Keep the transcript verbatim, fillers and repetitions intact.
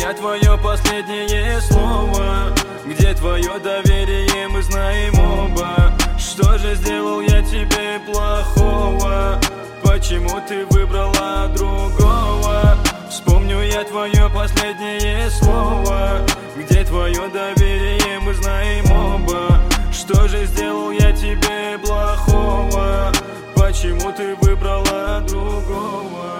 я твое последнее слово? Где твое доверие, мы знаем оба. Что же сделал я тебе плохого? Почему ты выбрала другого? Вспомню я твое последнее слово. Где твое доверие, мы знаем оба. Что же сделал я тебе плохого? Почему ты выбрала другого?